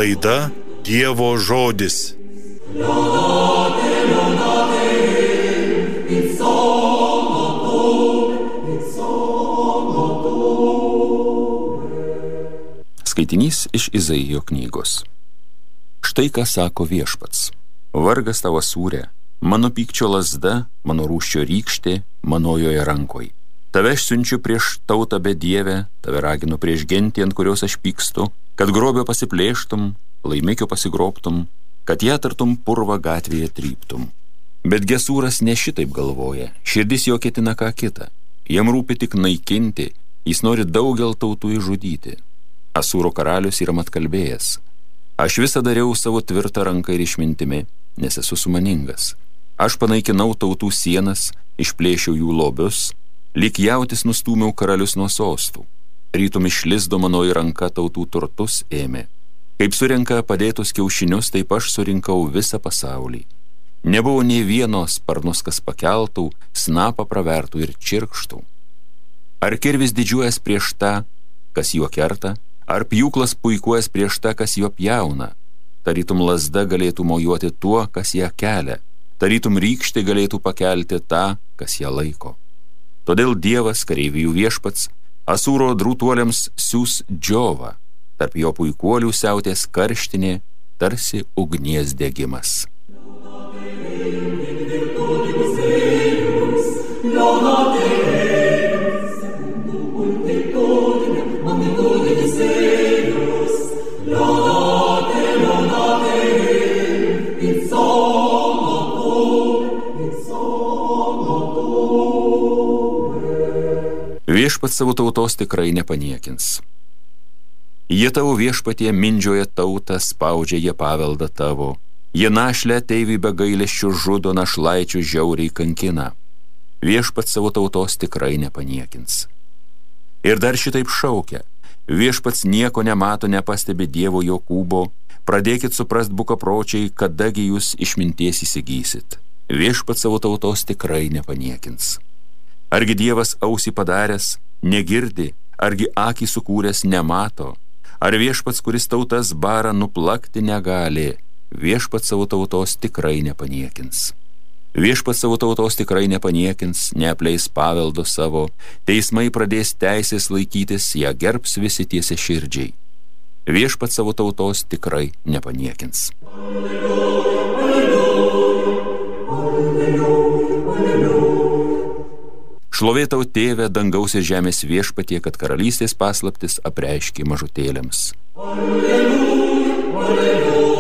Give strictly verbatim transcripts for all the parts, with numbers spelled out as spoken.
Laida Dievo žodis. Skaitinys iš Izaijo knygos. Štai ką sako viešpats. Vargas tavo sūrė, mano pykčio lazda, mano rūsčio rykštė, manojoje rankoj. Tave aš siunčiu prieš tautą bedievę, tave raginu prieš gentį, ant kurios aš pykstu, kad grobio pasiplėštum, laimikio pasigrobtum, kad ją tartum purvą gatvėje tryptum. Bet Gesūras ne šitaip galvoja, širdis jo ketina ką kita. Jam rūpi tik naikinti, jis nori daugel tautų išžudyti. Asūro karalius yra mat kalbėjęs. Aš visą dariau savo tvirtą ranką ir išmintimi, nes esu sumaningas. Aš panaikinau tautų sienas, išplėšiau jų lobius, lyg jautis nustūmiau karalius nuo sostų. Rytum iš lizdo manoji ranka tautų turtus ėmė. Kaip surenka padėtus kiaušinius, taip aš surinkau visą pasaulį. Nebuvo nei vienos sparnus, kas pakeltų, snapą pravertų ir čirkštų. Ar kirvis didžiuojas prieš tą, kas juo kerta, ar pjūklas puikuojas prieš tą, kas juo pjauna? Tarytum lazda galėtų mojuoti tuo, kas ją kelia, tarytum rykštė galėtų pakelti tą, kas ją laiko. Todėl Dievas, kareivijų viešpats, Asūro drūtuoliams siūs džiovą, tarp jo puikuolių siautės karštinė, tarsi ugnies degimas. Viešpats savo tautos tikrai nepaniekins. Jie tavo viešpatie mindžioja tautą, spaudžia jie paveldą tavo. Jie našlę ateivį be gailesčių žudo, našlaičių žiauriai kankina. Viešpats savo tautos tikrai nepaniekins. Ir dar šitaip šaukia. Viešpats nieko nemato, nepastebi Dievo Jokūbo. Pradėkit suprast bukapročiai, kadagi jūs išminties įsigysit. Viešpats savo tautos tikrai nepaniekins. Argi Dievas ausį padaręs, negirdi, argi akį sukūręs nemato, ar viešpats, kuris tautas barą nuplakti negali, viešpats savo tautos tikrai nepaniekins. Viešpats savo tautos tikrai nepaniekins, neapleis paveldo savo, teismai pradės teisės laikytis, ją gerbs visi tiesia širdžiai. Viešpats savo tautos tikrai nepaniekins. Šlovė tau, Tėve, dangaus ir žemės viešpatie, kad karalystės paslaptis apreiškė mažutėliams. Alleluja, alleluja.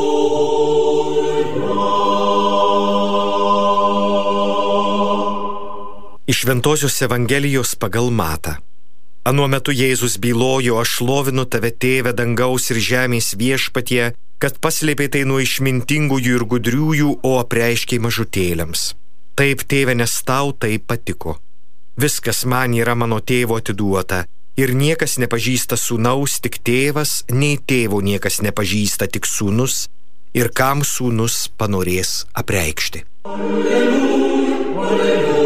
Iš Šventosios Evangelijos pagal Matą. Anuo metu Jėzus bylojo: aš šlovinu tave, Tėve, dangaus ir žemės viešpatie, kad paslėpei tai nuo išmintingųjų ir gudriųjų, o apreiškei mažutėliams. Taip, Tėve, nes tau tai patiko. Viskas man yra mano tėvo atiduota, ir niekas nepažįsta sūnaus, tik tėvas, nei tėvo niekas nepažįsta, tik sūnus, ir kam sūnus panorės apreikšti. Alleluja, alleluja.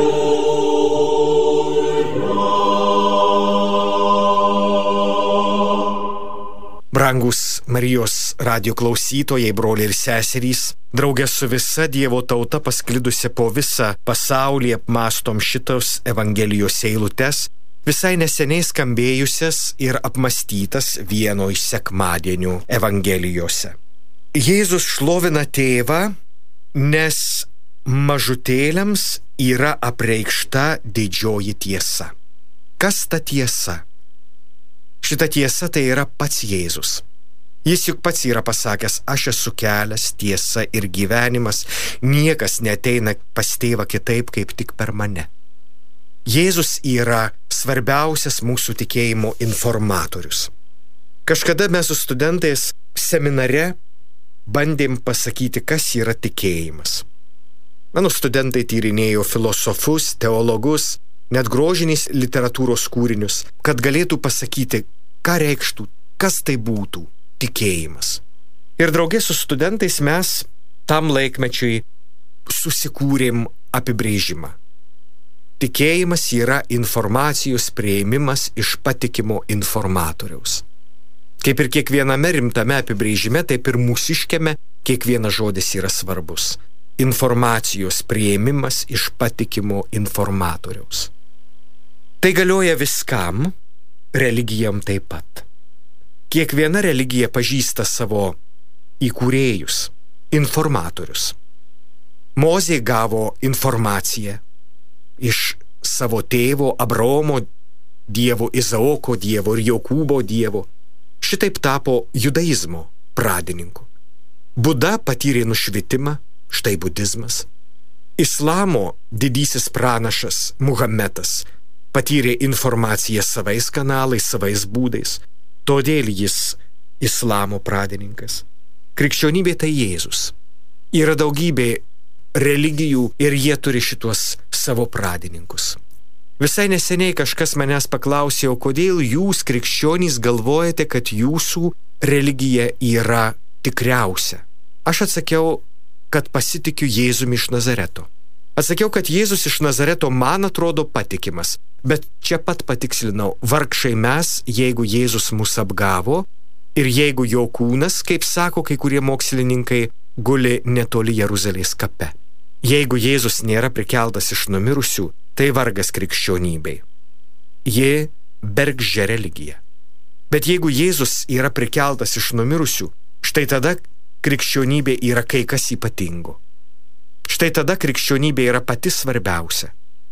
Brangus Marijos radijo klausytojai, broliai ir seserys, drauge su visa Dievo tauta pasklidusi po visą pasaulį apmąstom šitos Evangelijos eilutes, visai neseniai skambėjusias ir apmąstytas vieno iš sekmadienių Evangelijose. Jėzus šlovina Tėvą, nes mažutėliams yra apreikšta didžioji tiesa. Kas ta tiesa? Šita tiesa tai yra pats Jėzus. Jis juk pats yra pasakęs: aš esu kelias, tiesa ir gyvenimas, niekas neateina pas Tėvą kitaip, kaip tik per mane. Jėzus yra svarbiausias mūsų tikėjimo informatorius. Kažkada mes su studentais seminare bandėm pasakyti, kas yra tikėjimas. Mano studentai tyrinėjo filosofus, teologus, net grožinės literatūros kūrinius, kad galėtų pasakyti, ką reikštų, kas tai būtų tikėjimas. Ir draugė su studentais mes tam laikmečiui susikūrėm apibrėžimą. Tikėjimas yra informacijos priėmimas iš patikimo informatoriaus. Kaip ir kiekviename rimtame apibrėžime, taip ir mūsiškiame kiekvienas žodis yra svarbus. Informacijos priėmimas iš patikimo informatoriaus. Tai galioja viskam, religijam taip pat. Kiekviena religija pažįsta savo įkūrėjus, informatorius. Mozė gavo informaciją iš savo tėvo Abraomo dievo, Izaoko dievo ir Jokūbo dievo. Šitaip tapo judaizmo pradininku. Buda patyrė nušvitimą, štai budizmas. Islamo didysis pranašas Muhamedas patyrė informaciją savais kanalais, savais būdais. Todėl jis islamo pradininkas. Krikščionybė tai Jėzus. Yra daugybė religijų ir jie turi šitos savo pradininkus. Visai neseniai kažkas manęs paklausė, o kodėl jūs, krikščionys, galvojate, kad jūsų religija yra tikriausia? Aš atsakiau, kad pasitikiu Jėzumi iš Nazareto. Atsakiau, kad Jėzus iš Nazareto man atrodo patikimas, bet čia pat patikslinau, vargšai mes, jeigu Jėzus mus apgavo ir jeigu jo kūnas, kaip sako kai kurie mokslininkai, guli netoli Jeruzalės kape. Jeigu Jėzus nėra prikeltas iš numirusių, tai vargas krikščionybei. Ji bergždžia religija. Bet jeigu Jėzus yra prikeltas iš numirusių, štai tada krikščionybė yra kai kas ypatingo. Štai tada krikščionybė yra pati svarbiausia.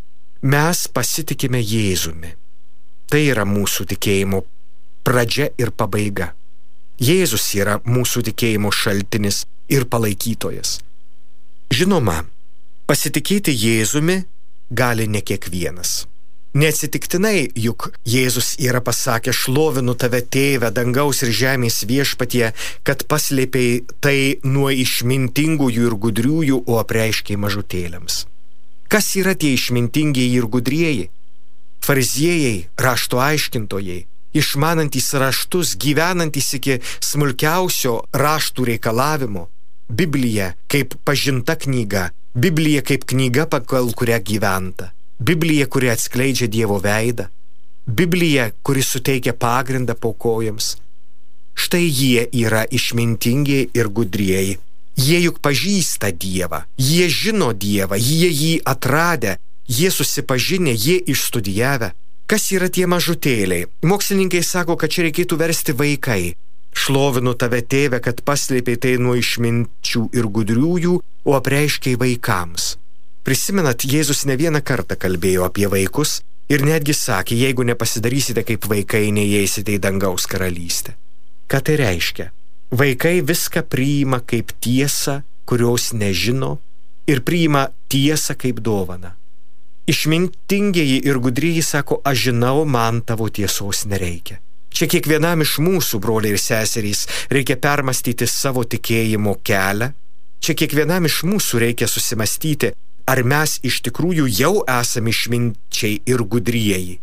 Mes pasitikime Jėzumi. Tai yra mūsų tikėjimo pradžia ir pabaiga. Jėzus yra mūsų tikėjimo šaltinis ir palaikytojas. Žinoma, pasitikėti Jėzumi gali ne kiekvienas. Neatsitiktinai, juk Jėzus yra pasakęs, šlovinu tave tėve, dangaus ir žemės viešpatie, kad paslėpei tai nuo išmintingųjų ir gudriųjų, o apreiškei mažutėliams. Kas yra tie išmintingieji ir gudrieji? Fariziejai, rašto aiškintojai, išmanantys raštus, gyvenantys iki smulkiausio raštų reikalavimo. Biblija kaip pažinta knyga, Biblija kaip knyga, pagal kurią gyventa. Biblija, kuri atskleidžia Dievo veidą. Biblija, kuri suteikia pagrindą po kojoms. Štai jie yra išmintingieji ir gudrieji. Jie juk pažįsta Dievą, jie žino Dievą, jie jį atradę, jie susipažinę, jie išstudijavę. Kas yra tie mažutėliai? Mokslininkai sako, kad čia reikėtų versti vaikai. Šlovinu tave tėve, kad paslėpei tai nuo išminčių ir gudriųjų, o apreiškei vaikams. Prisimenat, Jėzus ne vieną kartą kalbėjo apie vaikus ir netgi sakė, jeigu nepasidarysite kaip vaikai, neįeisite į dangaus karalystę. Ką tai reiškia? Vaikai viską priima kaip tiesą, kurios nežino, ir priima tiesą kaip dovaną. Išmintingieji ir gudrieji sako, aš žinau, man tavo tiesos nereikia. Čia kiekvienam iš mūsų, broliai ir seserys, reikia permastyti savo tikėjimo kelią. Čia kiekvienam iš mūsų reikia susimastyti, ar mes iš tikrųjų jau esame išminčiai ir gudrieji.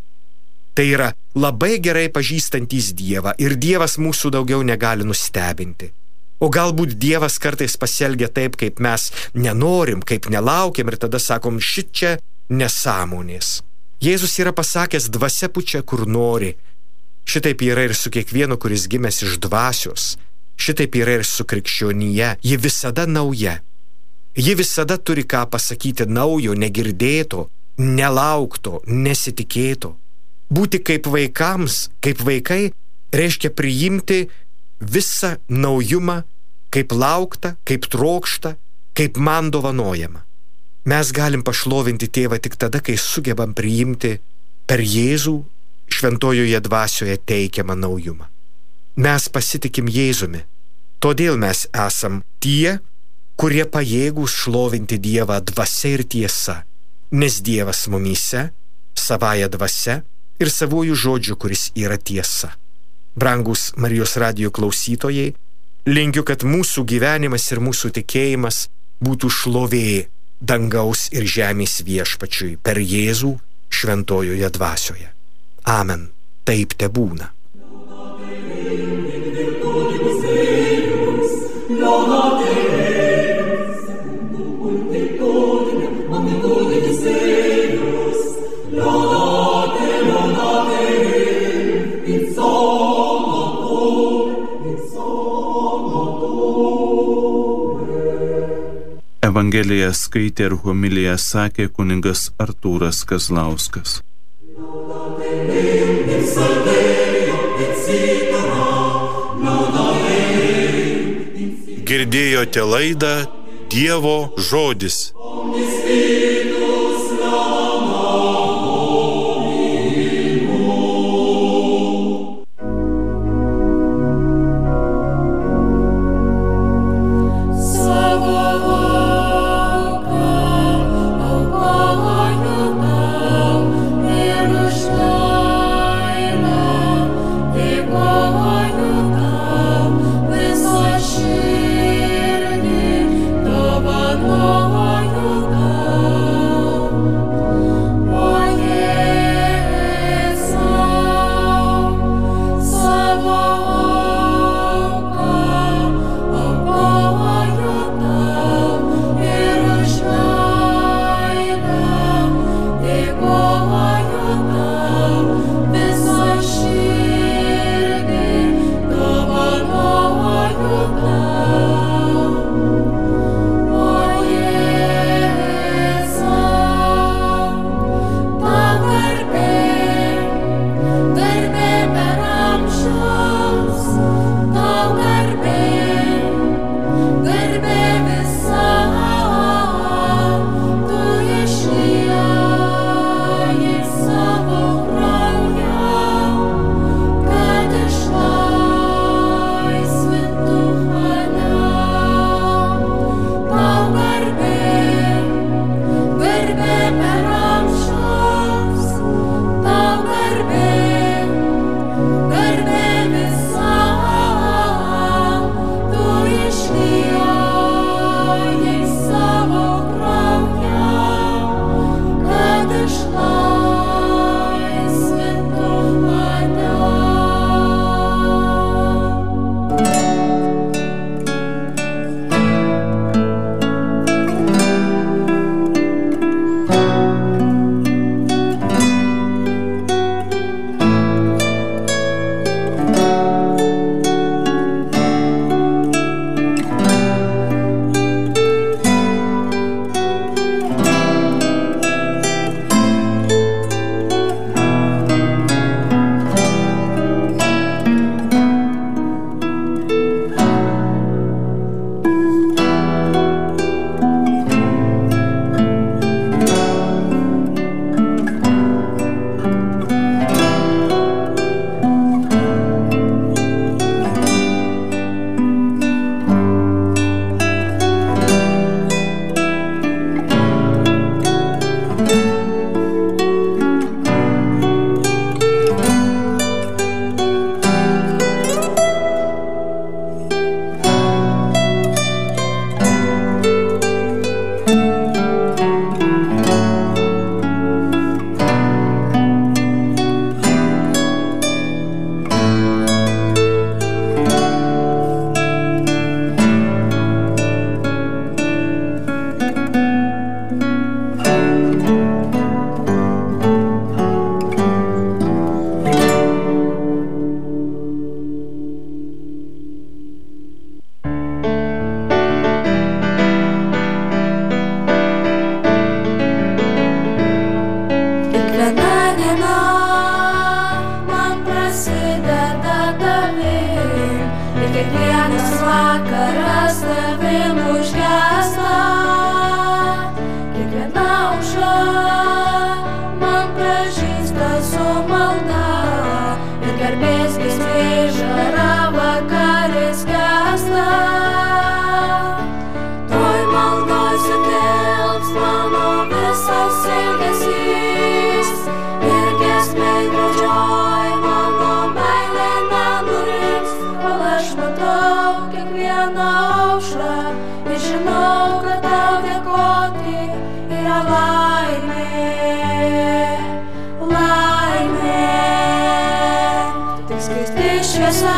Tai yra labai gerai pažįstantys Dievą ir Dievas mūsų daugiau negali nustebinti. O galbūt Dievas kartais pasielgia taip, kaip mes nenorim, kaip nelaukiam ir tada sakom, šit čia nesąmonės. Jėzus yra pasakęs, dvasia pučia kur nori. Šitaip yra ir su kiekvienu, kuris gimęs iš dvasios. Šitaip yra ir su krikščionija. Ji visada nauja. Ji visada turi ką pasakyti naujo, negirdėto, nelaukto, nesitikėto. Būti kaip vaikams, kaip vaikai, reiškia priimti visą naujumą, kaip laukta, kaip trokšta, kaip man dovanojama. Mes galim pašlovinti tėvą tik tada, kai sugebam priimti per Jėzų šventojoje dvasioje teikiamą naujumą. Mes pasitikim Jėzumi, todėl mes esam tie, kurie pajėgūs šlovinti Dievą dvasia ir tiesa, nes Dievas mumyse, savąja dvasia ir savųjų žodžiu, kuris yra tiesa. Brangus Marijos radijo klausytojai, linkiu, kad mūsų gyvenimas ir mūsų tikėjimas būtų šlovė dangaus ir žemės viešpačiui per Jėzų šventojoje dvasioje. Amen. Taip tebūna. Lodate, lodate, in solo Evangeliją skaitė ir homiliją sakė kunigas Artūras Kazlauskas. Girdėjote laidą Dievo žodis.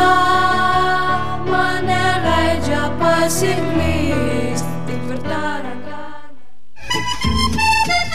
Šviesa mane leidžia pasiklyst, tik tvirta.